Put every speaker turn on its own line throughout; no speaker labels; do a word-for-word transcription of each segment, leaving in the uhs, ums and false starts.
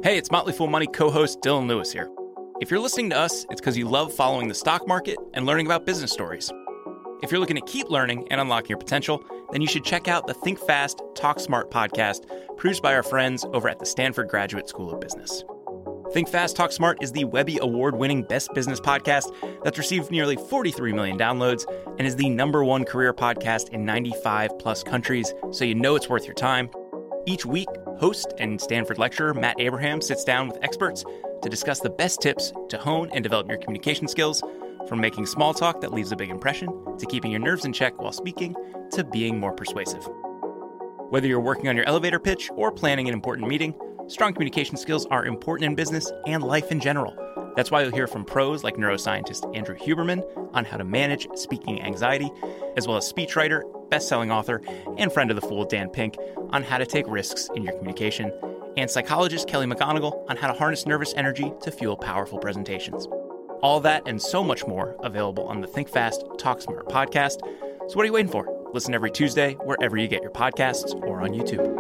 Hey, it's Motley Fool Money co-host Dylan Lewis here. If you're listening to us, it's because you love following the stock market and learning about business stories. If you're looking to keep learning and unlocking your potential, then you should check out the Think Fast, Talk Smart podcast produced by our friends over at the Stanford Graduate School of Business. Think Fast, Talk Smart is the Webby Award-winning best business podcast that's received nearly forty-three million downloads and is the number one career podcast in ninety-five plus countries, so you know it's worth your time. Each week, host and Stanford lecturer Matt Abraham sits down with experts to discuss the best tips to hone and develop your communication skills, from making small talk that leaves a big impression, to keeping your nerves in check while speaking, to being more persuasive. Whether you're working on your elevator pitch or planning an important meeting, strong communication skills are important in business and life in general. That's why you'll hear from pros like neuroscientist Andrew Huberman on how to manage speaking anxiety, as well as speechwriter, best-selling author, and friend of the Fool Dan Pink on how to take risks in your communication, and psychologist Kelly McGonigal on how to harness nervous energy to fuel powerful presentations. All that and so much more available on the Think Fast, Talk Smart podcast. So what are you waiting for? Listen every Tuesday wherever you get your podcasts or on YouTube.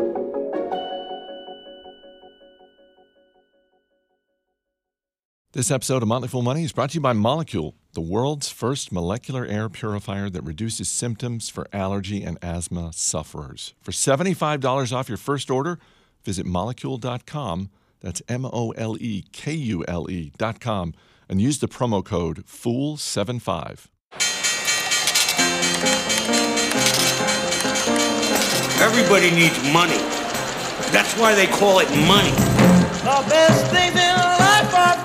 This episode of Motley Fool Money is brought to you by Molekule, the world's first molecular air purifier that reduces symptoms for allergy and asthma sufferers. For seventy-five dollars off your first order, visit molekule dot com. That's M O L E K U L E dot com. And use the promo code fool seventy-five.
Everybody needs money. That's why they call it money.
The best things in life are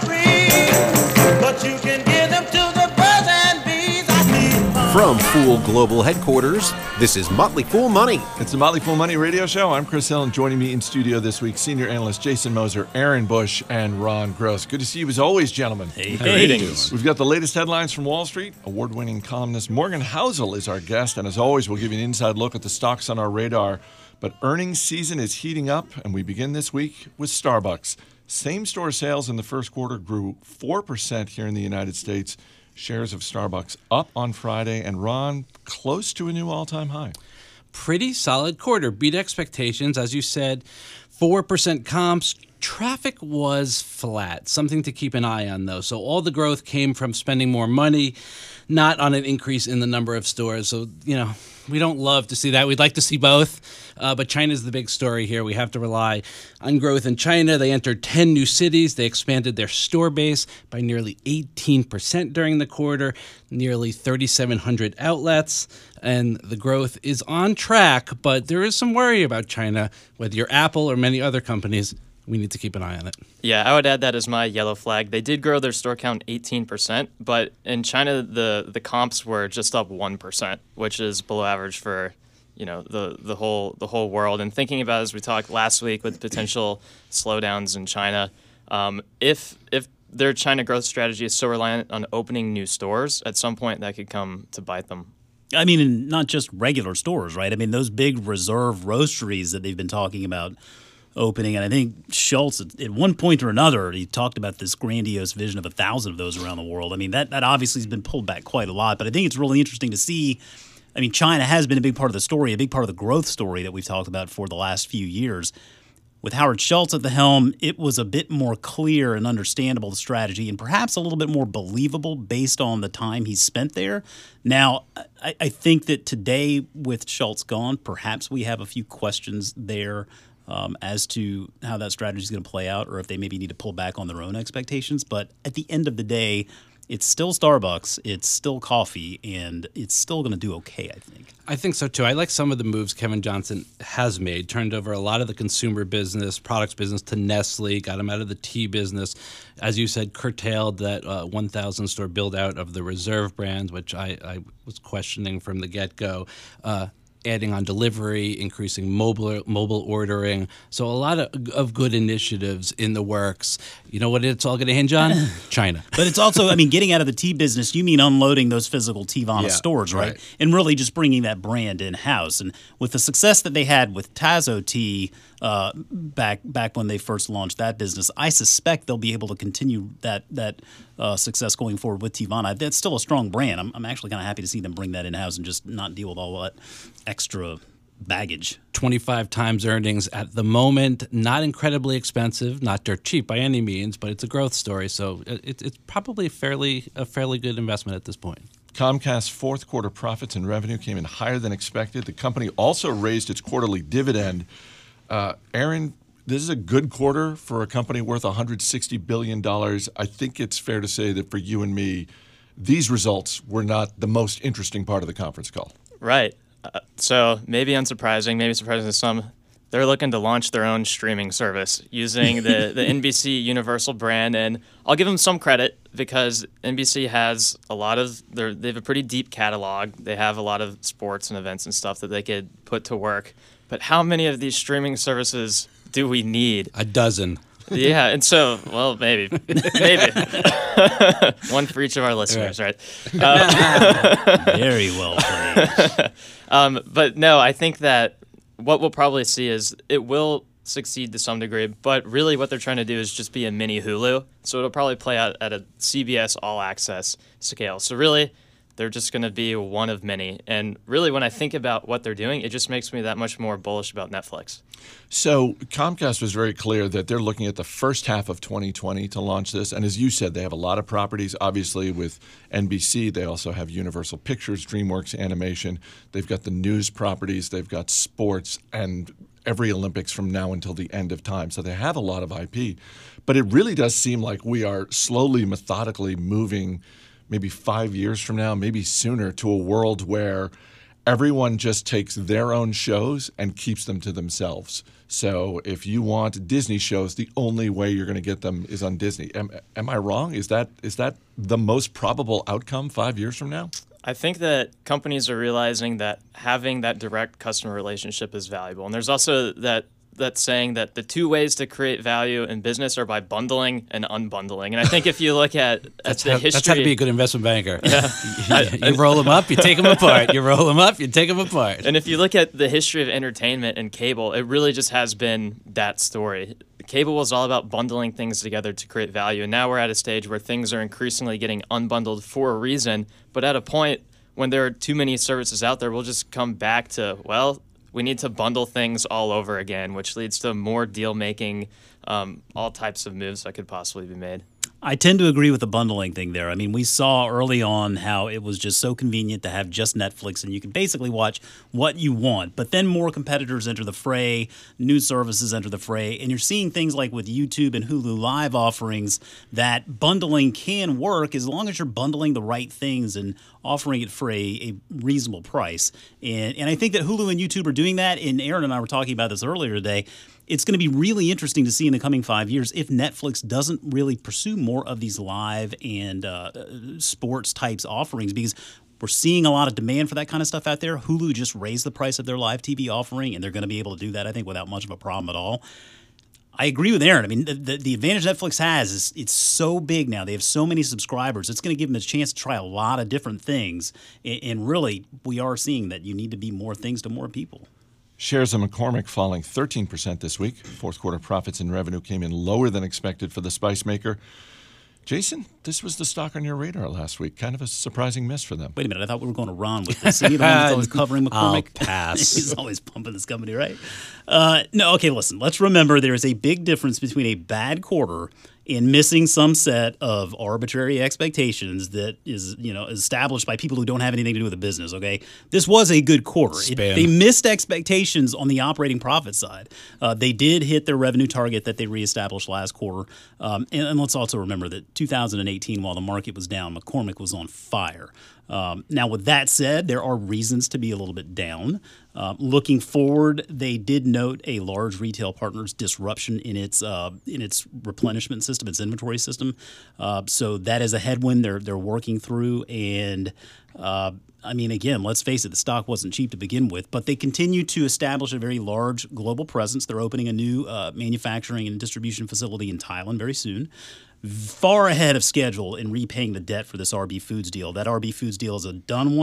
free, but you can give them to the birds and bees. I need money.
From Fool Global Headquarters, this is Motley Fool Money.
It's the Motley Fool Money radio show. I'm Chris Hill, and joining me in studio this week, senior analyst Jason Moser, Aaron Bush, and Ron Gross. Good to see you as always, gentlemen.
Hey, hey.
We've got the latest headlines from Wall Street. Award-winning columnist Morgan Housel is our guest, and as always, we'll give you an inside look at the stocks on our radar. But earnings season is heating up, and we begin this week with Starbucks. Same-store sales in the first quarter grew four percent here in the United States. Shares of Starbucks up on Friday, and Ron, close to a new all-time high.
Pretty solid quarter. Beat expectations. As you said, four percent comps. Traffic was flat. Something to keep an eye on, though. So all the growth came from spending more money, not on an increase in the number of stores. So, you know, we don't love to see that. We'd like to see both. Uh, but China's the big story here. We have to rely on growth in China. They entered ten new cities. They expanded their store base by nearly eighteen percent during the quarter, nearly thirty-seven hundred outlets. And the growth is on track, but there is some worry about China, whether you're Apple or many other companies. We need to keep an eye on it.
Yeah, I would add that as my yellow flag. They did grow their store count eighteen percent, but in China, the, the comps were just up one percent, which is below average for, you know, the, the whole the whole world. And thinking about, as we talked last week, with potential slowdowns in China, um, if if their China growth strategy is so reliant on opening new stores, at some point that could come to bite them.
I mean, and not just regular stores, right? I mean, those big reserve roasteries that they've been talking about opening, and I think Schultz, at one point or another, he talked about this grandiose vision of a thousand of those around the world. I mean, that, that obviously has been pulled back quite a lot, but I think it's really interesting to see. I mean, China has been a big part of the story, a big part of the growth story that we've talked about for the last few years. With Howard Schultz at the helm, it was a bit more clear and understandable, the strategy, and perhaps a little bit more believable based on the time he's spent there. Now, I, I think that today, with Schultz gone, perhaps we have a few questions there Um, as to how that strategy is going to play out, or if they maybe need to pull back on their own expectations. But at the end of the day, it's still Starbucks, it's still coffee, and it's still going to do okay, I think.
I think so, too. I like some of the moves Kevin Johnson has made. Turned over a lot of the consumer business, products business to Nestle, got him out of the tea business. As you said, curtailed that uh, one thousand store build-out of the Reserve brand, which I, I was questioning from the get-go. Uh, adding on delivery, increasing mobile mobile ordering. So a lot of, of good initiatives in the works. You know what it's all going to hinge on? China.
But it's also, I mean, getting out of the tea business, you mean unloading those physical Teavana
Yeah,
stores, right?
right?
And really just bringing that brand in-house. And with the success that they had with Tazo Tea uh, back back when they first launched that business, I suspect they'll be able to continue that that uh, success going forward with Teavana. That's still a strong brand. I'm, I'm actually kind of happy to see them bring that in-house and just not deal with all that extra baggage.
twenty-five times earnings at the moment. Not incredibly expensive, not dirt cheap by any means, but it's a growth story. So it, it's probably fairly a fairly good investment at this point.
Comcast's fourth quarter profits and revenue came in higher than expected. The company also raised its quarterly dividend. Uh, Aaron, this is a good quarter for a company worth one hundred sixty billion dollars. I think it's fair to say that for you and me, these results were not the most interesting part of the conference call.
Right. Uh, so maybe unsurprising, maybe surprising to some. They're looking to launch their own streaming service using the, the N B C Universal brand. And I'll give them some credit because N B C has a lot of, they have a pretty deep catalog. They have a lot of sports and events and stuff that they could put to work. But how many of these streaming services do we need?
A dozen.
Yeah, and so, well, maybe. Maybe. One for each of our listeners, right? right?
Uh, Very well played.
um, but no, I think that what we'll probably see is it will succeed to some degree, but really what they're trying to do is just be a mini Hulu. So it'll probably play out at a C B S All Access scale. So really, they're just going to be one of many. And really, when I think about what they're doing, it just makes me that much more bullish about Netflix.
So Comcast was very clear that they're looking at the first half of twenty twenty to launch this. And as you said, they have a lot of properties. Obviously, with N B C, they also have Universal Pictures, DreamWorks Animation. They've got the news properties. They've got sports and every Olympics from now until the end of time. So they have a lot of I P. But it really does seem like we are slowly, methodically moving maybe five years from now, maybe sooner, to a world where everyone just takes their own shows and keeps them to themselves. So if you want Disney shows, the only way you're going to get them is on Disney. Am, am I wrong? Is that is that the most probable outcome five years from now?
I think that companies are realizing that having that direct customer relationship is valuable. And there's also that that saying that the two ways to create value in business are by bundling and unbundling. And I think if you look at, at
that's
the
how,
history...
That's how to be a good investment banker.
Yeah.
you, you roll them up, you take them apart. You roll them up, you take them apart.
And if you look at the history of entertainment and cable, it really just has been that story. Cable was all about bundling things together to create value. And now we're at a stage where things are increasingly getting unbundled for a reason. But at a point when there are too many services out there, we'll just come back to, well, we need to bundle things all over again, which leads to more deal-making, um, all types of moves that could possibly be made.
I tend to agree with the bundling thing there. I mean, we saw early on how it was just so convenient to have just Netflix and you can basically watch what you want. But then more competitors enter the fray, new services enter the fray, and you're seeing things like with YouTube and Hulu Live offerings that bundling can work as long as you're bundling the right things and offering it for a, a reasonable price. And, and I think that Hulu and YouTube are doing that, and Aaron and I were talking about this earlier today. It's going to be really interesting to see in the coming five years if Netflix doesn't really pursue more of these live and uh, sports types offerings, because we're seeing a lot of demand for that kind of stuff out there. Hulu just raised the price of their live T V offering, and they're going to be able to do that, I think, without much of a problem at all. I agree with Aaron. I mean, the, the, the advantage Netflix has is it's so big now. They have so many subscribers. It's going to give them a chance to try a lot of different things. And, and really, we are seeing that you need to be more things to more people.
Shares of McCormick falling thirteen percent this week. Fourth quarter profits and revenue came in lower than expected for the spice maker. Jason, this was the stock on your radar last week. Kind of a surprising miss for them.
Wait a minute. I thought we were going to Ron with this. Is he the one that's always covering McCormick?
I'll pass.
He's always pumping this company, right? Uh, no, okay, listen. Let's remember there is a big difference between a bad quarter and missing some set of arbitrary expectations that is, you know, established by people who don't have anything to do with the business, okay? This was a good quarter. It, they missed expectations on the operating profit side. Uh, they did hit their revenue target that they reestablished last quarter. Um, and, and let's also remember that two thousand eighteen, while the market was down, McCormick was on fire. Um, now, with that said, there are reasons to be a little bit down. Uh, looking forward, they did note a large retail partner's disruption in its uh, in its replenishment system, its inventory system. Uh, so that is a headwind they're they're working through. And uh, I mean, again, let's face it, the stock wasn't cheap to begin with, but they continue to establish a very large global presence. They're opening a new uh, manufacturing and distribution facility in Thailand very soon. Far ahead of schedule in repaying the debt for this R B Foods deal. That R B Foods deal is a done one.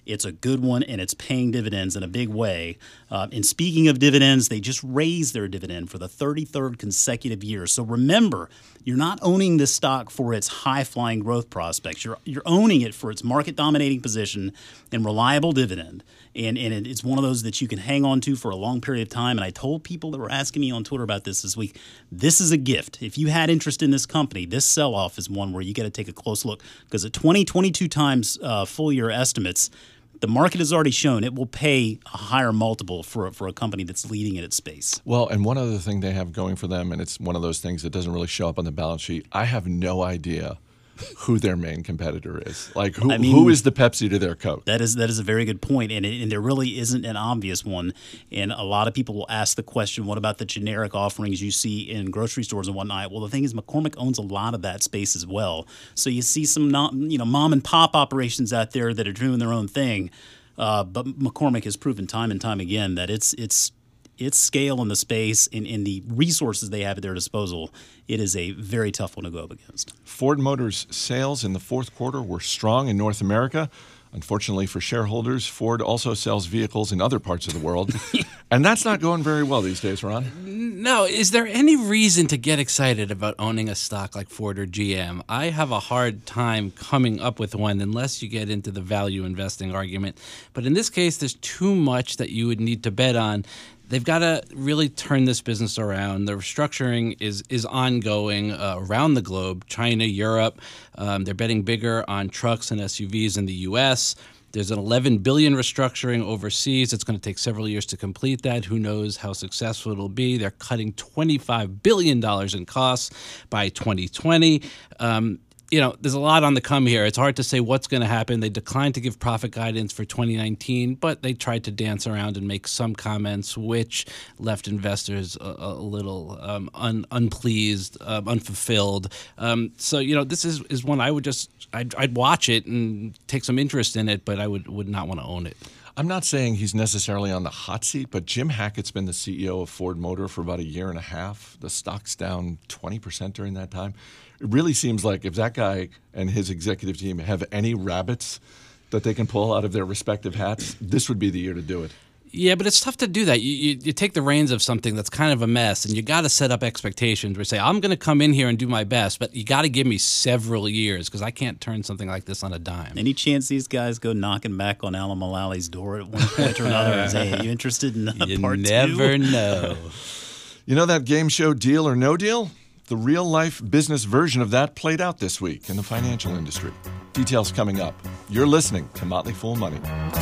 It's a good one, and it's paying dividends in a big way. Uh, and speaking of dividends, they just raised their dividend for the thirty-third consecutive year. So remember, you're not owning this stock for its high-flying growth prospects. You're you're owning it for its market-dominating position and reliable dividend. And, and it's one of those that you can hang on to for a long period of time. And I told people that were asking me on Twitter about this this week, this is a gift. If you had interest in this company, this sell-off is one where you got to take a close look. Because at twenty, twenty-two times uh, full-year estimates, the market has already shown it will pay a higher multiple for, for a company that's leading in its space.
Well, and one other thing they have going for them, and it's one of those things that doesn't really show up on the balance sheet, I have no idea who their main competitor is. Like, who
I mean,
who is the Pepsi to their Coke?
That is that is a very good point, and, it, and there really isn't an obvious one. And a lot of people will ask the question, what about the generic offerings you see in grocery stores and whatnot? Well, the thing is, McCormick owns a lot of that space as well. So you see some not, you know, mom and pop operations out there that are doing their own thing. Uh, but McCormick has proven time and time again that it's it's its scale in the space and in the resources they have at their disposal, it is a very tough one to go up against.
Ford Motors sales in the fourth quarter were strong in North America. Unfortunately for shareholders, Ford also sells vehicles in other parts of the world. And that's not going very well these days, Ron.
No, is there any reason to get excited about owning a stock like Ford or G M? I have a hard time coming up with one unless you get into the value investing argument. But in this case, there's too much that you would need to bet on. They've got to really turn this business around. The restructuring is is ongoing uh, around the globe, China, Europe. Um, they're betting bigger on trucks and S U Vs in the U S. There's an eleven billion dollars restructuring overseas. It's going to take several years to complete that. Who knows how successful it'll be. They're cutting twenty-five billion dollars in costs by twenty twenty. Um, You know, there's a lot on the come here. It's hard to say what's going to happen. They declined to give profit guidance for twenty nineteen, but they tried to dance around and make some comments which left investors a, a little um, un, unpleased, um, unfulfilled. Um, so, you know, this is, is one I would just, I'd, I'd watch it and take some interest in it, but I would, would not want to own it.
I'm not saying he's necessarily on the hot seat, but Jim Hackett's been the C E O of Ford Motor for about a year and a half. The stock's down twenty percent during that time. It really seems like if that guy and his executive team have any rabbits that they can pull out of their respective hats, this would be the year to do it.
Yeah, but it's tough to do that. You, you, you take the reins of something that's kind of a mess, and you got to set up expectations where you say, I'm going to come in here and do my best, but you got to give me several years because I can't turn something like this on a dime.
Any chance these guys go knocking back on Alan Mulally's door at one point or another and say, hey, you interested in uh,
you
part
never
two?
know.
You know that game show Deal or No Deal? The real-life business version of that played out this week in the financial industry. Details coming up. You're listening to Motley Fool Money.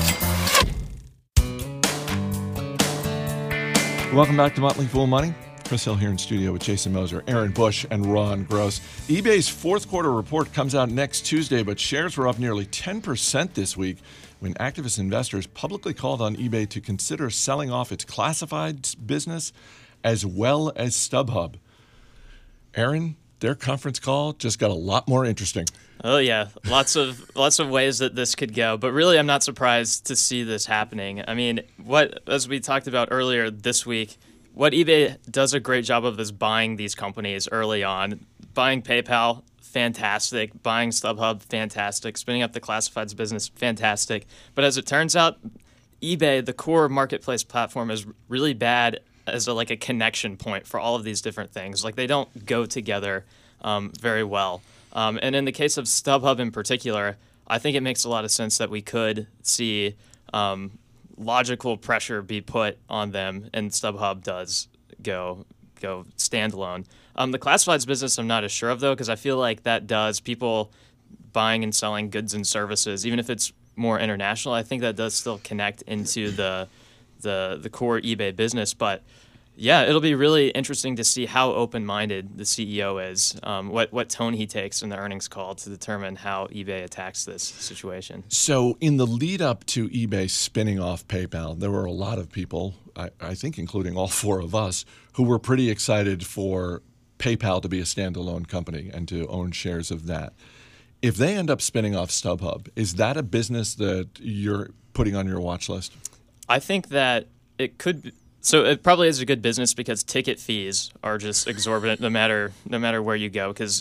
Welcome back to Motley Fool Money. Chris Hill here in studio with Jason Moser, Aaron Bush, and Ron Gross. eBay's fourth quarter report comes out next Tuesday, but shares were up nearly ten percent this week when activist investors publicly called on eBay to consider selling off its classifieds business as well as StubHub. Aaron, their conference call just got a lot more interesting.
Oh yeah, lots of lots of ways that this could go, but really I'm not surprised to see this happening. I mean, what as we talked about earlier this week, what eBay does a great job of is buying these companies early on. Buying PayPal, fantastic. Buying StubHub, fantastic. Spinning up the classifieds business, fantastic. But as it turns out, eBay, the core marketplace platform, is really bad as a, like a connection point for all of these different things. Like they don't go together um, very well. Um, and in the case of StubHub in particular, I think it makes a lot of sense that we could see um, logical pressure be put on them, and StubHub does go go standalone. Um, the classifieds business I'm not as sure of, though, because I feel like that does people buying and selling goods and services, even if it's more international, I think that does still connect into the the the core eBay business. But yeah, it'll be really interesting to see how open-minded the C E O is, um, what what tone he takes in the earnings call to determine how eBay attacks this situation.
So in the lead up to eBay spinning off PayPal, there were a lot of people, I, I think including all four of us, who were pretty excited for PayPal to be a standalone company and to own shares of that. If they end up spinning off StubHub, is that a business that you're putting on your watch list?
I think that it could be. So it probably is a good business because ticket fees are just exorbitant no matter no matter where you go, because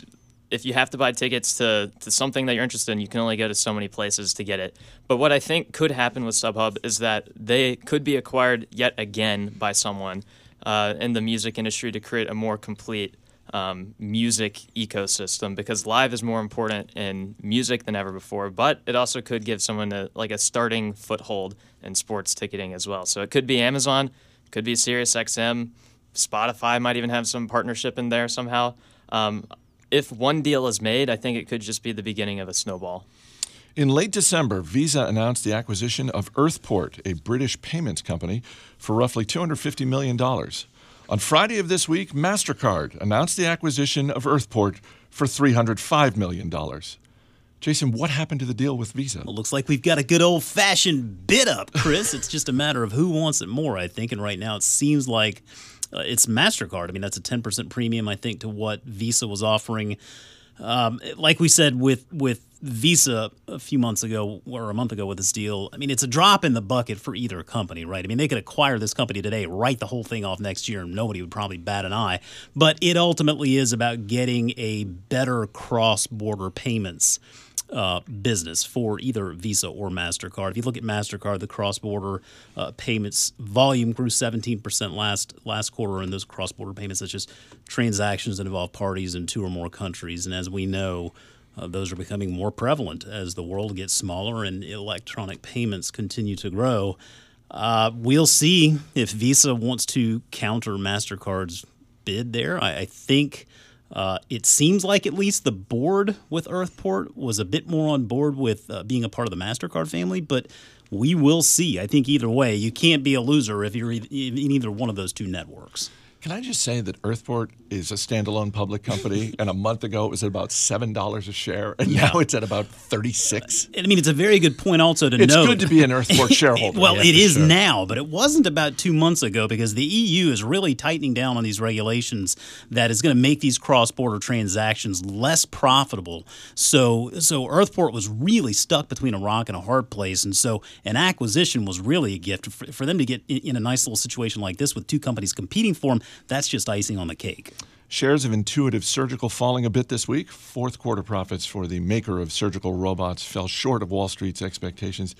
if you have to buy tickets to, to something that you're interested in, you can only go to so many places to get it. But what I think could happen with StubHub is that they could be acquired yet again by someone uh, in the music industry to create a more complete um, music ecosystem, because live is more important in music than ever before. But it also could give someone a, like a starting foothold in sports ticketing as well. So it could be Amazon, could be SiriusXM, Spotify might even have some partnership in there somehow. Um, If one deal is made, I think it could just be the beginning of a snowball.
In late December, Visa announced the acquisition of Earthport, a British payments company, for roughly two hundred fifty million dollars. On Friday of this week, MasterCard announced the acquisition of Earthport for three hundred five million dollars. Jason, what happened to the deal with Visa?
Well, looks like we've got a good old-fashioned bid up, Chris. It's just a matter of who wants it more, I think. And right now it seems like uh, it's MasterCard. I mean, that's a ten percent premium, I think, to what Visa was offering. Um, like we said with with Visa a few months ago or a month ago with this deal, I mean, it's a drop in the bucket for either company, right? I mean, they could acquire this company today, write the whole thing off next year, and nobody would probably bat an eye. But it ultimately is about getting a better cross-border payments Uh, business for either Visa or MasterCard. If you look at MasterCard, the cross-border uh, payments volume grew seventeen percent last last quarter, and those cross-border payments, that's just transactions that involve parties in two or more countries. And as we know, uh, those are becoming more prevalent as the world gets smaller and electronic payments continue to grow. Uh, we'll see if Visa wants to counter MasterCard's bid there. I, I think Uh, it seems like at least the board with Earthport was a bit more on board with uh, being a part of the MasterCard family, but we will see. I think either way, you can't be a loser if you're in either one of those two networks.
Can I just say that Earthport is a standalone public company, and a month ago it was at about seven dollars a share, and
Yeah.
now it's at about thirty-six.
I mean, it's a very good point also to
It's
note.
good to be an Earthport shareholder.
Well,
Yeah,
it
for
is
sure.
now, but it wasn't about two months ago, because the E U is really tightening down on these regulations that is going to make these cross-border transactions less profitable. So, so Earthport was really stuck between a rock and a hard place, and so an acquisition was really a gift. For, for them to get in, in a nice little situation like this with two companies competing for them, that's just icing on the cake.
Shares of Intuitive Surgical falling a bit this week. Fourth quarter profits for the maker of surgical robots fell short of Wall Street's expectations.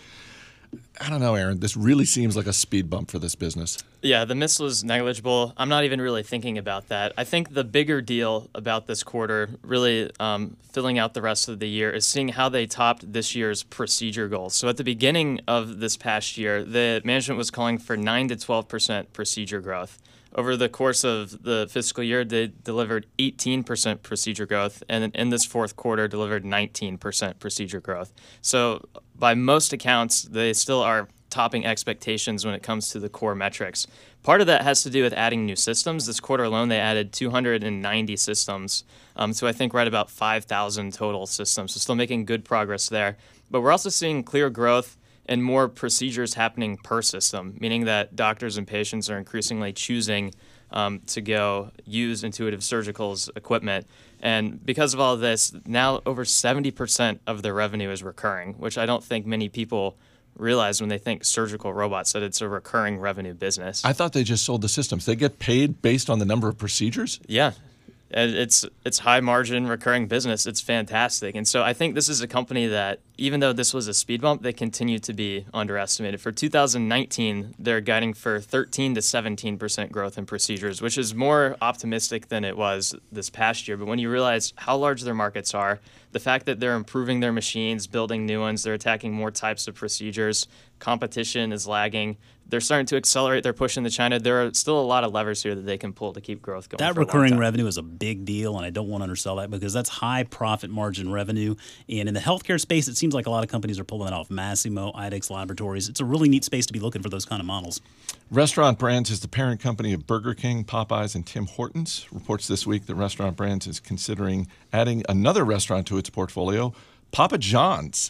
I don't know, Aaron. This really seems like a speed bump for this business.
Yeah, the miss was negligible. I'm not even really thinking about that. I think the bigger deal about this quarter, really um, filling out the rest of the year, is seeing how they topped this year's procedure goals. So at the beginning of this past year, the management was calling for nine to twelve percent procedure growth. Over the course of the fiscal year, they delivered eighteen percent procedure growth, and in this fourth quarter delivered nineteen percent procedure growth. So by most accounts, they still are topping expectations when it comes to the core metrics. Part of that has to do with adding new systems. This quarter alone, they added two hundred ninety systems, um, so I think right about five thousand total systems. So still making good progress there. But we're also seeing clear growth and more procedures happening per system, meaning that doctors and patients are increasingly choosing um, to go use Intuitive Surgical's equipment. And because of all of this, now over seventy percent of their revenue is recurring, which I don't think many people realize when they think surgical robots, that it's a recurring revenue business.
I thought they just sold the systems. They get paid based on the number of procedures?
Yeah. And it's it's high margin recurring business. It's fantastic. And so I think this is a company that, even though this was a speed bump, they continue to be underestimated. For two thousand nineteen, they're guiding for thirteen to seventeen percent growth in procedures, which is more optimistic than it was this past year. But when you realize how large their markets are, the fact that they're improving their machines, building new ones, they're attacking more types of procedures, competition is lagging, they're starting to accelerate their push into China. There are still a lot of levers here that they can pull to keep growth going.
That
for a long
recurring
time.
revenue is a big deal, and I don't want to undersell that, because that's high profit margin revenue. And in the healthcare space, it seems like a lot of companies are pulling that off. Massimo, IDEXX Laboratories. It's a really neat space to be looking for those kind of models.
Restaurant Brands is the parent company of Burger King, Popeyes, and Tim Hortons. Reports this week that Restaurant Brands is considering adding another restaurant to its portfolio, Papa John's.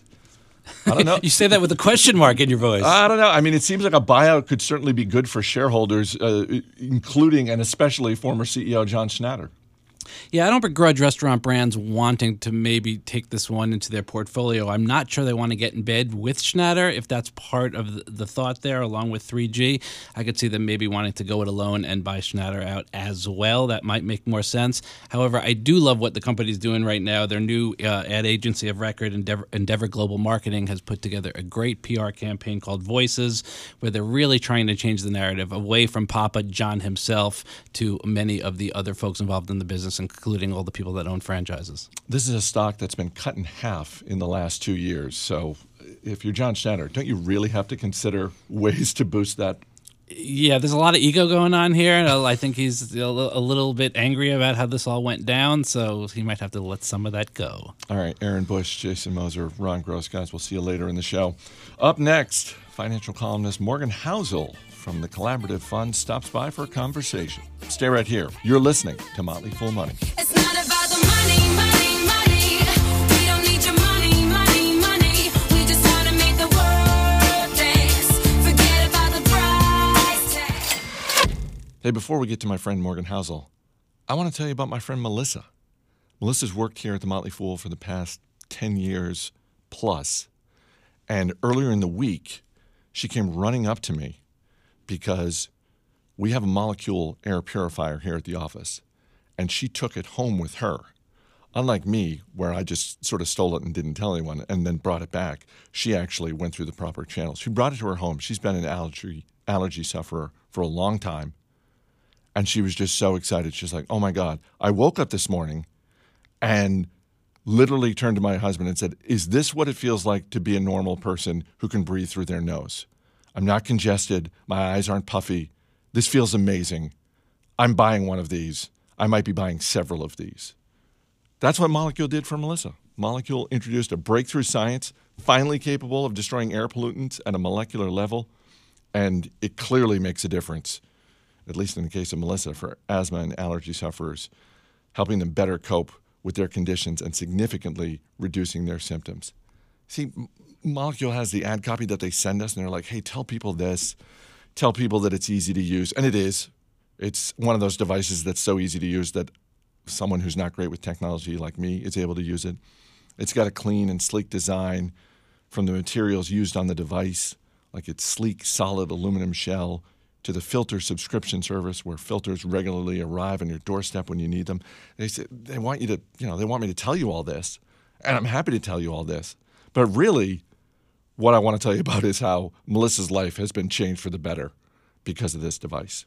I don't know.
You say that with a question mark in your voice.
I don't know. I mean, it seems like a buyout could certainly be good for shareholders, uh, including and especially former C E O John Schnatter.
Yeah, I don't begrudge restaurant brands wanting to maybe take this one into their portfolio. I'm not sure they want to get in bed with Schnatter. If that's part of the thought there, along with three G, I could see them maybe wanting to go it alone and buy Schnatter out as well. That might make more sense. However, I do love what the company's doing right now. Their new uh, ad agency of record, Endeavor, Endeavor Global Marketing, has put together a great P R campaign called Voices, where they're really trying to change the narrative away from Papa John himself to many of the other folks involved in the business, including all the people that own franchises.
This is a stock that's been cut in half in the last two years. So if you're John Schnatter, don't you really have to consider ways to boost that?
Yeah, there's a lot of ego going on here, and I think he's a little bit angry about how this all went down, so he might have to let some of that go.
All right, Aaron Bush, Jason Moser, Ron Gross, guys, we'll see you later in the show. Up next, financial columnist Morgan Housel from the Collaborative Fund stops by for a conversation. Stay right here. You're listening to Motley Fool Money.
It's not about the money, money, money. We don't need your money, money, money. We just want to make the world dance. Forget about the price tag.
Hey, before we get to my friend Morgan Housel, I want to tell you about my friend Melissa. Melissa's worked here at the Motley Fool for the past ten years plus. And earlier in the week, she came running up to me because we have a molecule air purifier here at the office, and she took it home with her. Unlike me, where I just sort of stole it and didn't tell anyone and then brought it back, she actually went through the proper channels. She brought it to her home. She's been an allergy allergy sufferer for a long time, and she was just so excited. She's like, oh, my God. I woke up this morning and literally turned to my husband and said, is this what it feels like to be a normal person who can breathe through their nose? I'm not congested. My eyes aren't puffy. This feels amazing. I'm buying one of these. I might be buying several of these. That's what Molecule did for Melissa. Molecule introduced a breakthrough science, finally capable of destroying air pollutants at a molecular level, and it clearly makes a difference, at least in the case of Melissa, for asthma and allergy sufferers, helping them better cope with their conditions and significantly reducing their symptoms. See, Molecule has the ad copy that they send us, and they're like, hey, tell people this. Tell people that it's easy to use. And it is. It's one of those devices that's so easy to use that someone who's not great with technology like me is able to use it. It's got a clean and sleek design from the materials used on the device, like its sleek, solid aluminum shell, to the filter subscription service where filters regularly arrive on your doorstep when you need them. They say they want you to, you know, they want me to tell you all this, and I'm happy to tell you all this. But really, what I want to tell you about is how Melissa's life has been changed for the better because of this device.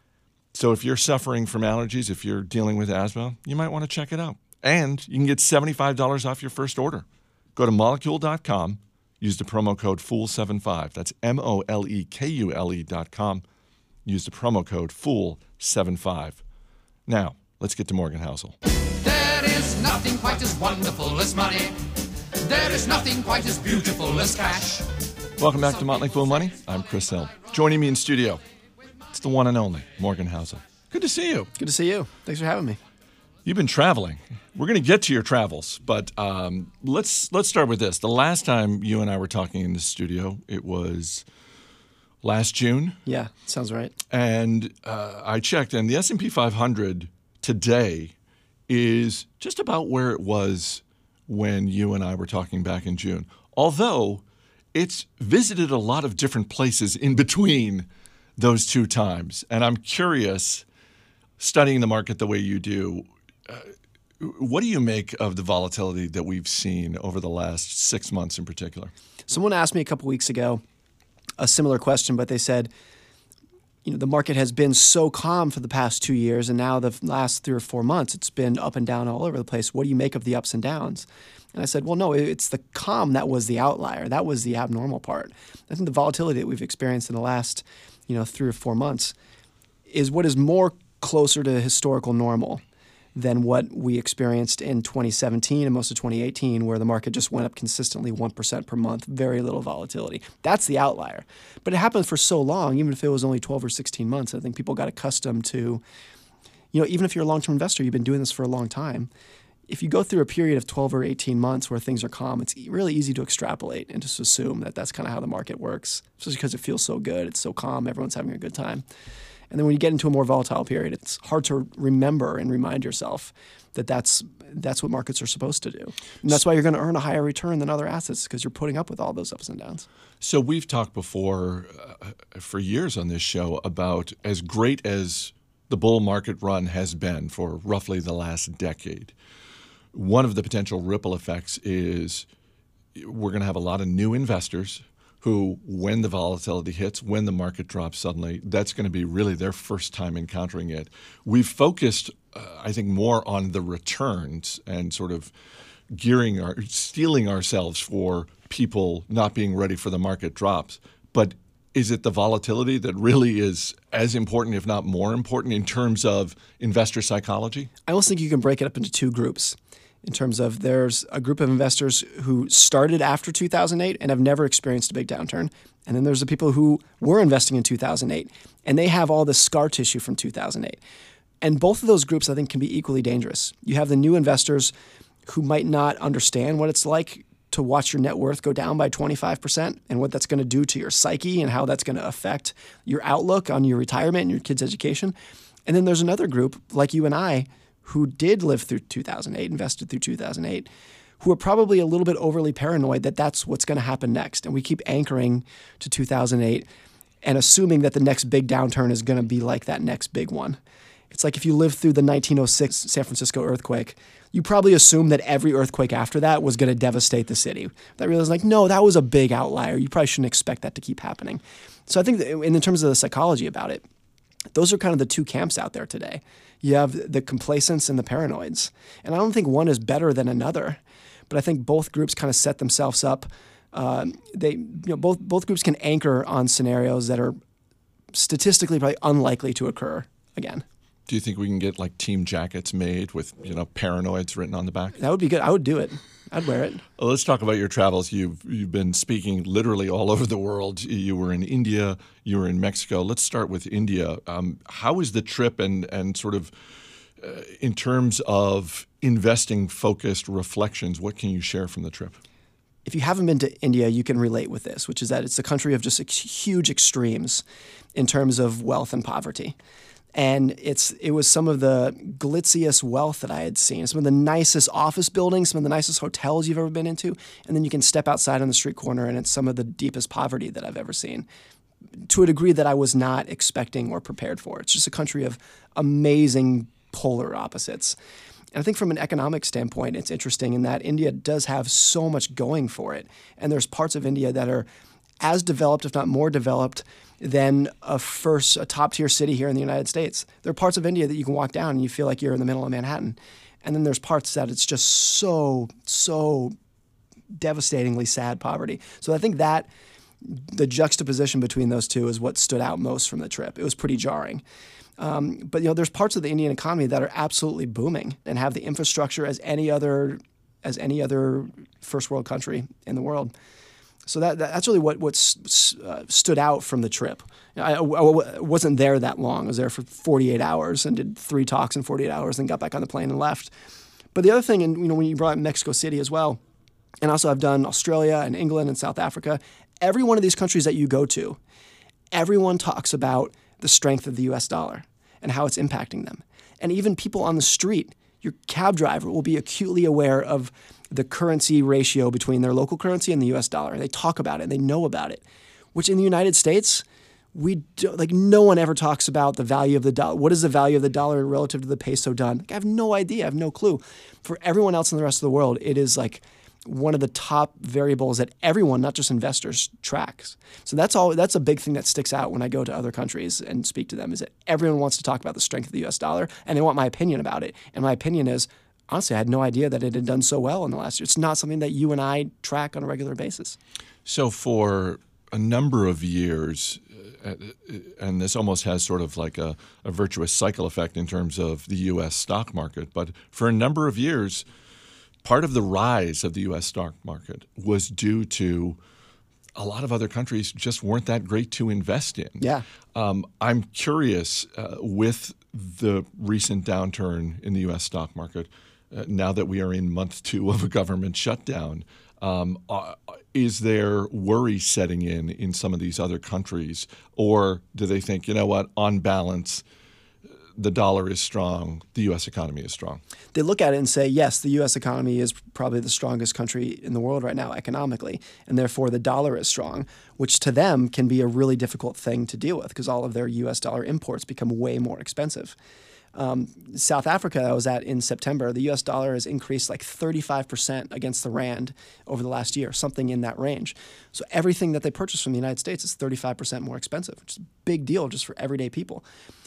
So if you're suffering from allergies, if you're dealing with asthma, you might want to check it out. And you can get seventy-five dollars off your first order. Go to molecule dot com, use the promo code fool seventy-five. That's M O L E K U L E dot com. Use the promo code fool seventy-five. Now, let's get to Morgan Housel.
There is nothing quite as wonderful as money. There is nothing quite as beautiful as cash.
Welcome back to Motley Fool Money. I'm Chris Hill. Joining me in studio, it's the one and only Morgan Housel. Good to see you.
Good to see you. Thanks for having me.
You've been traveling. We're going to get to your travels, but um, let's let's start with this. The last time you and I were talking in the studio, it was last June.
Yeah, sounds right.
And uh, I checked, and the S and P five hundred today is just about where it was when you and I were talking back in June. Although it's visited a lot of different places in between those two times. And I'm curious, studying the market the way you do, uh, what do you make of the volatility that we've seen over the last six months in particular?
Someone asked me a couple weeks ago a similar question, but they said, you know, the market has been so calm for the past two years, and now the last three or four months, it's been up and down all over the place. What do you make of the ups and downs? And I said, well, no, it's the calm that was the outlier. That was the abnormal part. I think the volatility that we've experienced in the last, you know, three or four months is what is more closer to historical normal than what we experienced in twenty seventeen and most of twenty eighteen, where the market just went up consistently one percent per month, very little volatility. That's the outlier. But it happened for so long, even if it was only twelve or sixteen months. I think people got accustomed to, you know, even if you're a long-term investor, you've been doing this for a long time. If you go through a period of twelve or eighteen months where things are calm, it's really easy to extrapolate and just assume that that's kind of how the market works, just because it feels so good, it's so calm, everyone's having a good time. And then when you get into a more volatile period, it's hard to remember and remind yourself that that's that's what markets are supposed to do. And that's why you're going to earn a higher return than other assets, because you're putting up with all those ups and downs.
So we've talked before uh, for years on this show about as great as the bull market run has been for roughly the last decade. One of the potential ripple effects is we're going to have a lot of new investors who, when the volatility hits, when the market drops suddenly, that's going to be really their first time encountering it. We've focused, uh, I think, more on the returns and sort of gearing our, steeling ourselves for people not being ready for the market drops. But is it the volatility that really is as important, if not more important, in terms of investor psychology?
I almost think you can break it up into two groups. In terms of there's a group of investors who started after two thousand eight and have never experienced a big downturn. And then there's the people who were investing in two thousand eight and they have all this scar tissue from two thousand eight. And both of those groups, I think, can be equally dangerous. You have the new investors who might not understand what it's like to watch your net worth go down by twenty-five percent and what that's going to do to your psyche and how that's going to affect your outlook on your retirement and your kids' education. And then there's another group like you and I who did live through two thousand eight, invested through two thousand eight, who are probably a little bit overly paranoid that that's what's going to happen next. And we keep anchoring to two thousand eight and assuming that the next big downturn is going to be like that next big one. It's like if you lived through the nineteen oh six San Francisco earthquake, you probably assume that every earthquake after that was going to devastate the city. That really is like, no, that was a big outlier. You probably shouldn't expect that to keep happening. So I think that in terms of the psychology about it, those are kind of the two camps out there today. You have the complacents and the paranoids. And I don't think one is better than another, but I think both groups kind of set themselves up. Uh, they, you know, both both groups can anchor on scenarios that are statistically probably unlikely to occur again.
Do you think we can get like team jackets made with, you know, paranoids written on the back?
That would be good. I would do it. I'd wear it.
Well, let's talk about your travels. You've you've been speaking literally all over the world. You were in India. You were in Mexico. Let's start with India. Um, how was the trip, and and sort of uh, in terms of investing focused reflections? What can you share from the trip?
If you haven't been to India, you can relate with this, which is that it's a country of just ex- huge extremes in terms of wealth and poverty. And it's it was some of the glitziest wealth that I had seen. Some of the nicest office buildings, some of the nicest hotels you've ever been into. And then you can step outside on the street corner and it's some of the deepest poverty that I've ever seen, to a degree that I was not expecting or prepared for. It's just a country of amazing polar opposites. And I think from an economic standpoint, it's interesting in that India does have so much going for it. And there's parts of India that are as developed, if not more developed, than a first, a top-tier city here in the United States. There are parts of India that you can walk down and you feel like you're in the middle of Manhattan. And then there's parts that it's just so, so devastatingly sad poverty. So I think that the juxtaposition between those two is what stood out most from the trip. It was pretty jarring. Um, but you know, there's parts of the Indian economy that are absolutely booming and have the infrastructure as any other, as any other first world country in the world. So that, that's really what what uh, stood out from the trip. I, I wasn't there that long. I was there for forty-eight hours and did three talks in forty-eight hours, and got back on the plane and left. But the other thing, and you know, when you brought up Mexico City as well, and also I've done Australia and England and South Africa. Every one of these countries that you go to, everyone talks about the strength of the U S dollar and how it's impacting them. And even people on the street, your cab driver will be acutely aware of the currency ratio between their local currency and the U S dollar. They talk about it. They know about it, which in the United States, we do, like no one ever talks about the value of the dollar. What is the value of the dollar relative to the peso done? Like, I have no idea. I have no clue. For everyone else in the rest of the world, it is like one of the top variables that everyone, not just investors, tracks. So that's all. That's a big thing that sticks out when I go to other countries and speak to them, is that everyone wants to talk about the strength of the U S dollar and they want my opinion about it. And my opinion is, honestly, I had no idea that it had done so well in the last year. It's not something that you and I track on a regular basis.
So for a number of years, uh, and this almost has sort of like a, a virtuous cycle effect in terms of the U S stock market, but for a number of years, part of the rise of the U S stock market was due to a lot of other countries just weren't that great to invest in.
Yeah.
Um, I'm curious, uh, with the recent downturn in the U S stock market, Uh, now that we are in month two of a government shutdown, Um, uh, is there worry setting in in some of these other countries, or do they think, you know what, on balance, the dollar is strong, the U S economy is strong?
They look at it and say, yes, the U S economy is probably the strongest country in the world right now economically, and therefore the dollar is strong, which to them can be a really difficult thing to deal with because all of their U S dollar imports become way more expensive. Um, South Africa, I was at in September, the U S dollar has increased like thirty-five percent against the rand over the last year, something in that range. So everything that they purchase from the United States is thirty-five percent more expensive, which is a big deal just for everyday people.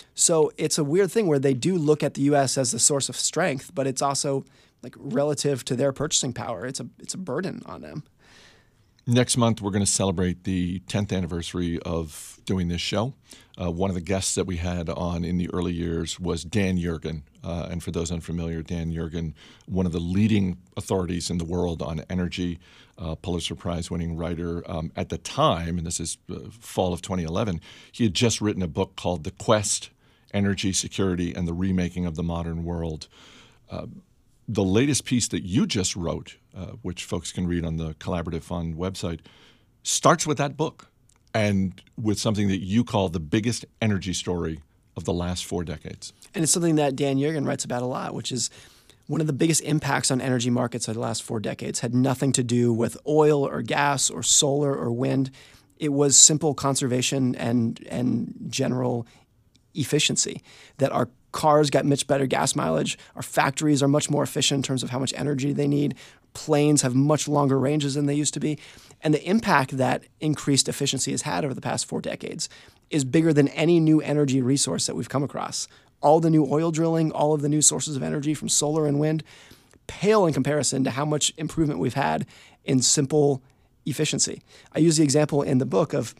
So it's a weird thing where they do look at the U S as the source of strength, but it's also like relative to their purchasing power, it's a it's a burden on them.
Next month, we're going to celebrate the tenth anniversary of doing this show. Uh, one of the guests that we had on in the early years was Dan Yergin. Uh, and for those unfamiliar, Dan Yergin, one of the leading authorities in the world on energy, uh, Pulitzer Prize-winning writer. Um, at the time, and this is uh, fall of twenty eleven, he had just written a book called The Quest, Energy Security and the Remaking of the Modern World. Uh, the latest piece that you just wrote, uh, which folks can read on the Collaborative Fund website, starts with that book and with something that you call the biggest energy story of the last four decades.
And it's something that Dan Yergin writes about a lot, which is one of the biggest impacts on energy markets of the last four decades had nothing to do with oil or gas or solar or wind. It was simple conservation and and general efficiency, that our cars got much better gas mileage, our factories are much more efficient in terms of how much energy they need, planes have much longer ranges than they used to be, and the impact that increased efficiency has had over the past four decades is bigger than any new energy resource that we've come across. All the new oil drilling, all of the new sources of energy from solar and wind, pale in comparison to how much improvement we've had in simple efficiency. I use the example in the book of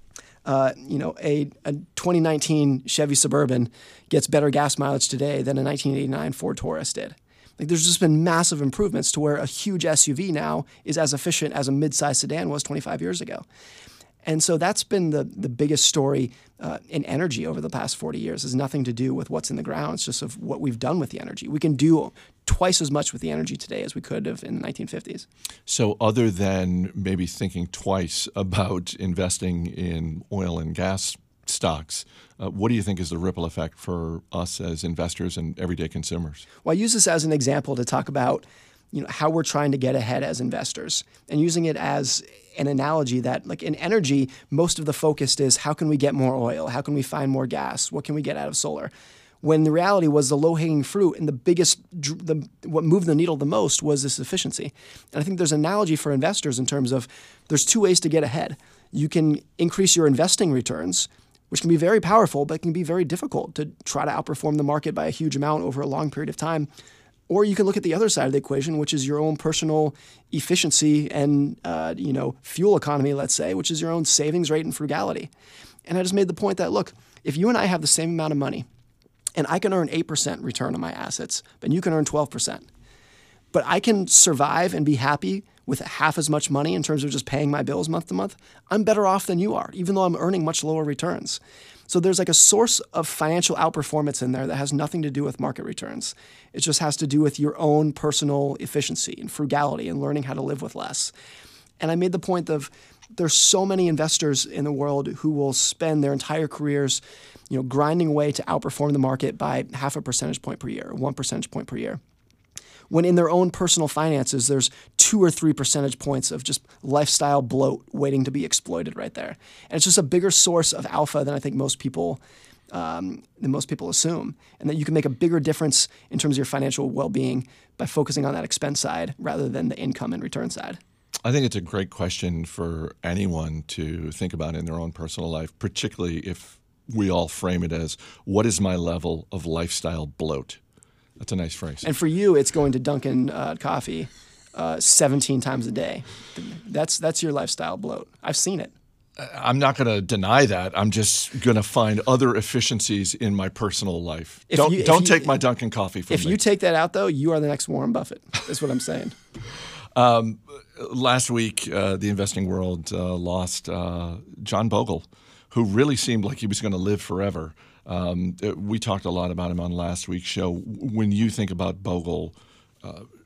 Uh, you know, a, a twenty nineteen Chevy Suburban gets better gas mileage today than a nineteen eighty-nine Ford Taurus did. Like, there's just been massive improvements to where a huge S U V now is as efficient as a mid-sized sedan was twenty-five years ago. And so that's been the the biggest story uh, in energy over the past forty years. It has nothing to do with what's in the ground. It's just of what we've done with the energy. We can do twice as much with the energy today as we could have in the nineteen fifties.
So other than maybe thinking twice about investing in oil and gas stocks, uh, what do you think is the ripple effect for us as investors and everyday consumers?
Well, I use this as an example to talk about, you know, how we're trying to get ahead as investors, and using it as an analogy that, like in energy, most of the focus is how can we get more oil? How can we find more gas? What can we get out of solar? When the reality was the low-hanging fruit and the biggest, the, what moved the needle the most was this efficiency. And I think there's an analogy for investors in terms of there's two ways to get ahead. You can increase your investing returns, which can be very powerful, but can be very difficult to try to outperform the market by a huge amount over a long period of time. Or you can look at the other side of the equation, which is your own personal efficiency and uh, you know fuel economy, let's say, which is your own savings rate and frugality. And I just made the point that, look, if you and I have the same amount of money, and I can earn eight percent return on my assets, but you can earn twelve percent, but I can survive and be happy with half as much money in terms of just paying my bills month to month, I'm better off than you are, even though I'm earning much lower returns. So there's like a source of financial outperformance in there that has nothing to do with market returns. It just has to do with your own personal efficiency and frugality and learning how to live with less. And I made the point of there's so many investors in the world who will spend their entire careers, you know, grinding away to outperform the market by half a percentage point per year, or one percentage point per year. When in their own personal finances, there's two or three percentage points of just lifestyle bloat waiting to be exploited right there. And it's just a bigger source of alpha than I think most people um, than most people assume. And that you can make a bigger difference in terms of your financial well-being by focusing on that expense side rather than the income and return side.
I think it's a great question for anyone to think about in their own personal life, particularly if we all frame it as, what is my level of lifestyle bloat? That's a nice phrase.
And for you, it's going to Dunkin' uh, coffee uh, seventeen times a day. That's that's your lifestyle bloat. I've seen it.
I'm not going to deny that. I'm just going to find other efficiencies in my personal life.
If
don't
you- if
don't
you-
take my Dunkin' coffee from
If
me.
you take that out, though, you are the next Warren Buffett. That's what I'm saying.
Um, last week, uh, the investing world uh, lost uh, John Bogle, who really seemed like he was going to live forever. Um, we talked a lot about him on last week's show. When you think about Bogle, uh,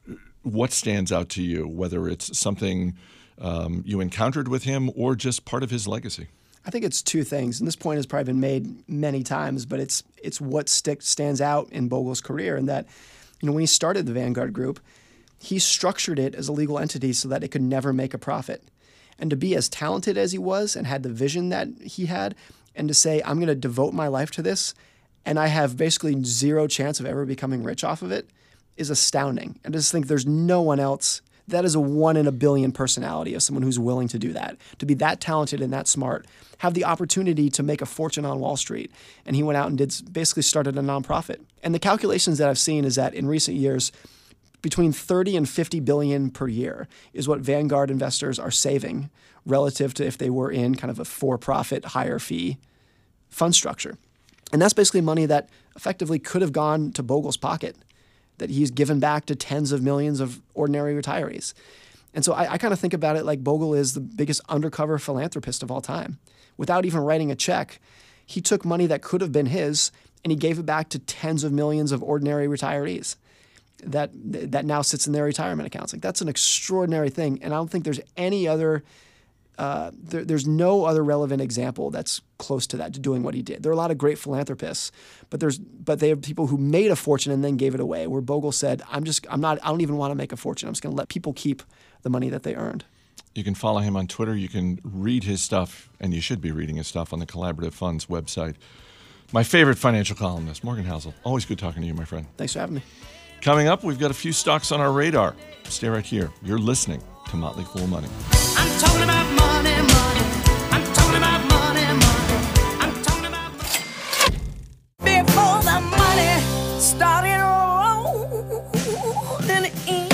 what stands out to you, whether it's something um, you encountered with him or just part of his legacy?
I think it's two things, and this point has probably been made many times, but it's it's what stick, stands out in Bogle's career, and that, you know, when he started the Vanguard Group, he structured it as a legal entity so that it could never make a profit. And to be as talented as he was and had the vision that he had, and to say, I'm going to devote my life to this, and I have basically zero chance of ever becoming rich off of it, is astounding. And I just think there's no one else. That is a one in a billion personality of someone who's willing to do that, to be that talented and that smart, have the opportunity to make a fortune on Wall Street. And he went out and did basically started a nonprofit. And the calculations that I've seen is that in recent years, between thirty and fifty billion per year is what Vanguard investors are saving relative to if they were in kind of a for-profit, higher fee fund structure. And that's basically money that effectively could have gone to Bogle's pocket, that he's given back to tens of millions of ordinary retirees. And so I, I kind of think about it like Bogle is the biggest undercover philanthropist of all time. Without even writing a check, he took money that could have been his and he gave it back to tens of millions of ordinary retirees that that now sits in their retirement accounts. Like, that's an extraordinary thing. And I don't think there's any other, uh, there, there's no other relevant example that's close to that, to doing what he did. There are a lot of great philanthropists, but there's but they have people who made a fortune and then gave it away, where Bogle said, I'm just, I'm not, I don't even want to make a fortune. I'm just going to let people keep the money that they earned.
You can follow him on Twitter. You can read his stuff, and you should be reading his stuff on the Collaborative Funds website. My favorite financial columnist, Morgan Housel. Always good talking to you, my friend.
Thanks for having me.
Coming up, we've got a few stocks on our radar. Stay right here. You're listening to Motley Fool Money.
I'm talking about money, money. I'm talking about money, money. I'm talking about money. Before the money started rolling in.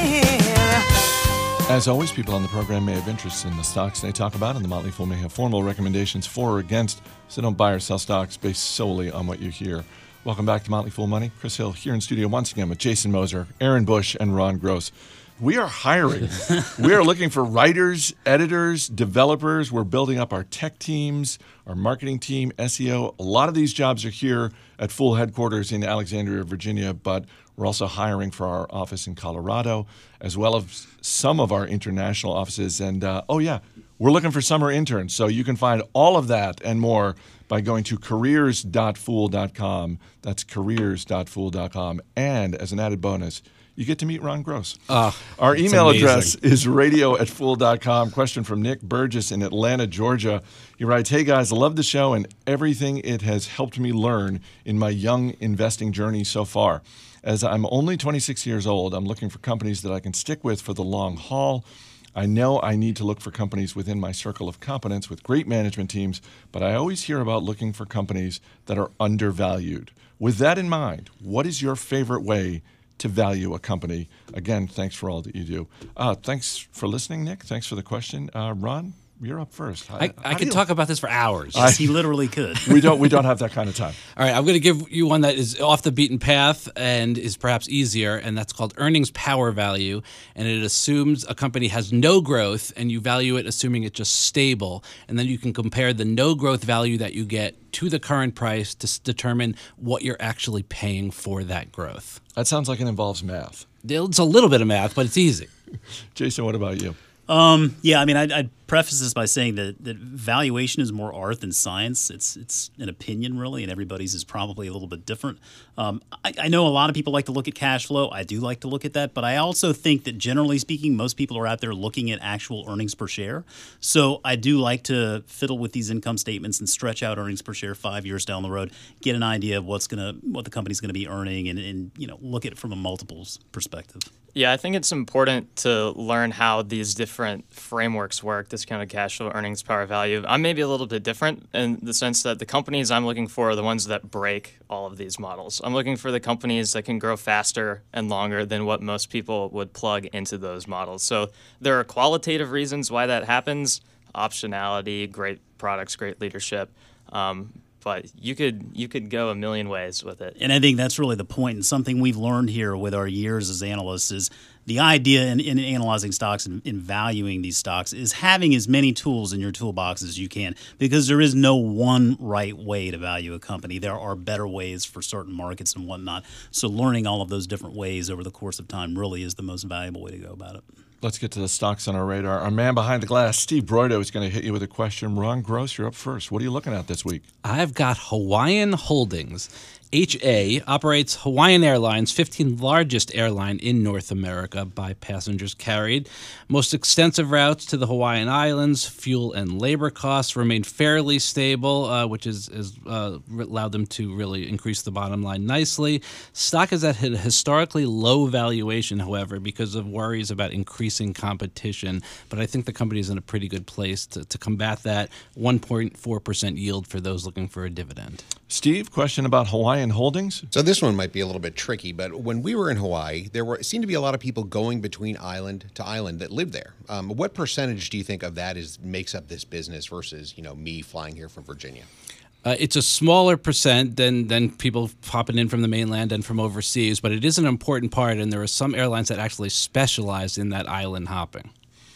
As always, people on the program may have interests in the stocks they talk about, and the Motley Fool may have formal recommendations for or against, so don't buy or sell stocks based solely on what you hear. Welcome back to Motley Fool Money. Chris Hill here in studio once again with Jason Moser, Aaron Bush, and Ron Gross. We are hiring. We are looking for writers, editors, developers. We're building up our tech teams, our marketing team, S E O. A lot of these jobs are here at Fool headquarters in Alexandria, Virginia, but we're also hiring for our office in Colorado, as well as some of our international offices. And, uh, oh, yeah, we're looking for summer interns. So you can find all of that and more by going to careers dot fool dot com. That's careers dot fool dot com. And as an added bonus, you get to meet Ron Gross.
Uh,
Our email address is radio at fool dot com. Question from Nick Burgess in Atlanta, Georgia. He writes, hey guys, I love the show and everything it has helped me learn in my young investing journey so far. As I'm only twenty-six years old, I'm looking for companies that I can stick with for the long haul. I know I need to look for companies within my circle of competence with great management teams, but I always hear about looking for companies that are undervalued. With that in mind, what is your favorite way to value a company? Again, thanks for all that you do. Uh, thanks for listening, Nick. Thanks for the question. Uh, Ron, you're up first.
I, I could talk about this for hours.
Yes, he literally could.
we don't we don't have that kind of time.
All right, I'm going to give you one that is off the beaten path and is perhaps easier, and that's called earnings power value. And it assumes a company has no growth, and you value it assuming it's just stable. And then you can compare the no growth value that you get to the current price to s- determine what you're actually paying for that growth.
That sounds like it involves math.
It's a little bit of math, but it's easy.
Jason, what about you?
Um, yeah, I mean, I'd, I'd preface this by saying that, that valuation is more art than science. It's it's an opinion, really, and everybody's is probably a little bit different. Um, I, I know a lot of people like to look at cash flow. I do like to look at that, but I also think that generally speaking, most people are out there looking at actual earnings per share. So I do like to fiddle with these income statements and stretch out earnings per share five years down the road, get an idea of what's gonna what the company's going to be earning, and, and you know look at it from a multiples perspective.
Yeah, I think it's important to learn how these different frameworks work, discounted cash flow, earnings, power, value. I'm maybe a little bit different in the sense that the companies I'm looking for are the ones that break all of these models. I'm looking for the companies that can grow faster and longer than what most people would plug into those models. So there are qualitative reasons why that happens, optionality, great products, great leadership. Um, but you could you could go a million ways with it.
And I think that's really the point, and something we've learned here with our years as analysts is the idea in, in analyzing stocks and in valuing these stocks is having as many tools in your toolbox as you can, because there is no one right way to value a company. There are better ways for certain markets and whatnot. So learning all of those different ways over the course of time really is the most valuable way to go about it.
Let's get to the stocks on our radar. Our man behind the glass, Steve Broido, is going to hit you with a question. Ron Gross, you're up first. What are you looking at this week?
I've got Hawaiian Holdings. H A operates Hawaiian Airlines, fifteenth largest airline in North America by passengers carried. Most extensive routes to the Hawaiian Islands. Fuel and labor costs remain fairly stable, uh, which has is, uh, allowed them to really increase the bottom line nicely. Stock is at a historically low valuation, however, because of worries about increasing competition. But I think the company is in a pretty good place to, to combat that. one point four percent yield for those looking for a dividend.
Steve, question about Hawaiian Holdings?
So this one might be a little bit tricky, but when we were in Hawaii, there were seemed to be a lot of people going between island to island that lived there. Um, what percentage do you think of that is makes up this business versus, you know, me flying here from Virginia?
Uh, it's a smaller percent than than people popping in from the mainland and from overseas, but it is an important part, and there are some airlines that actually specialize in that island hopping.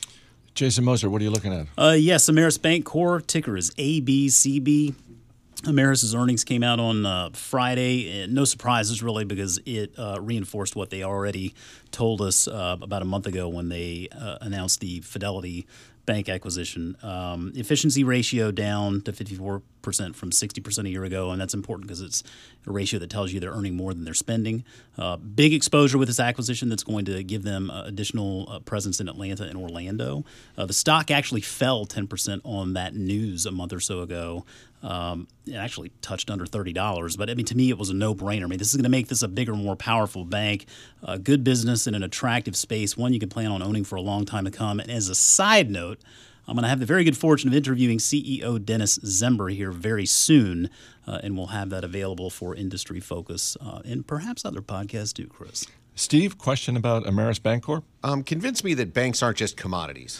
Jason Moser, what are you looking at?
Uh, yes, Ameris Bancorp, ticker is A B C B. Ameris' earnings came out on uh, Friday. No surprises, really, because it uh, reinforced what they already told us uh, about a month ago when they uh, announced the Fidelity Bank acquisition. Um, efficiency ratio down to fifty-four percent from sixty percent a year ago, and that's important because it's a ratio that tells you they're earning more than they're spending. Uh, big exposure with this acquisition that's going to give them uh, additional uh, presence in Atlanta and Orlando. Uh, the stock actually fell ten percent on that news a month or so ago. Um, it actually touched under thirty dollars, but I mean, to me, it was a no-brainer. I mean, this is going to make this a bigger, more powerful bank, a good business in an attractive space, one you can plan on owning for a long time to come. And as a side note, I'm going to have the very good fortune of interviewing C E O Dennis Zember here very soon, uh, and we'll have that available for industry focus uh, and perhaps other podcasts too, Chris.
Steve, question about Ameris Bancorp?
Um, convince me that banks aren't just commodities.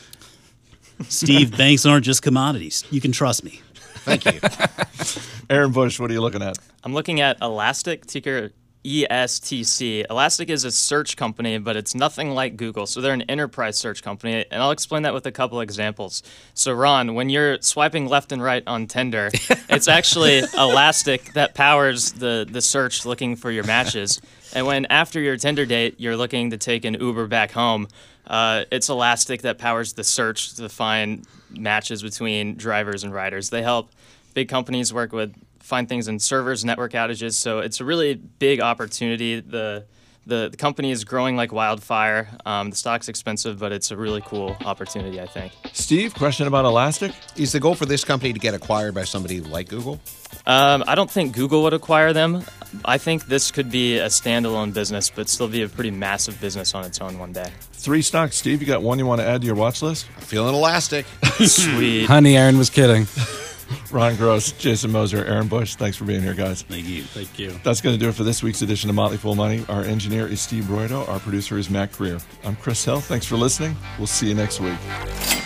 Steve, banks aren't just commodities. You can trust me.
Thank you.
Aaron Bush, what are you looking at?
I'm looking at Elastic, ticker E S T C. Elastic is a search company, but it's nothing like Google. So they're an enterprise search company, and I'll explain that with a couple examples. So Ron, when you're swiping left and right on Tinder, it's actually Elastic that powers the, the search looking for your matches. And when after your Tinder date, you're looking to take an Uber back home, uh, it's Elastic that powers the search to find matches between drivers and riders. They help big companies work with find things in servers, network outages. So it's a really big opportunity. The the, the company is growing like wildfire. Um, the stock's expensive, but it's a really cool opportunity, I think.
Steve, question about Elastic?
Is the goal for this company to get acquired by somebody like Google?
Um, I don't think Google would acquire them. I think this could be a standalone business, but still be a pretty massive business on its own one day.
Three stocks. Steve, you got one you want to add to your watch list?
I'm feeling Elastic.
Sweet.
Honey, Aaron was kidding.
Ron Gross, Jason Moser, Aaron Bush, thanks for being here, guys.
Thank you.
Thank you.
That's going to do it for this week's edition of Motley Fool Money. Our engineer is Steve Broido. Our producer is Matt Greer. I'm Chris Hill. Thanks for listening. We'll see you next week.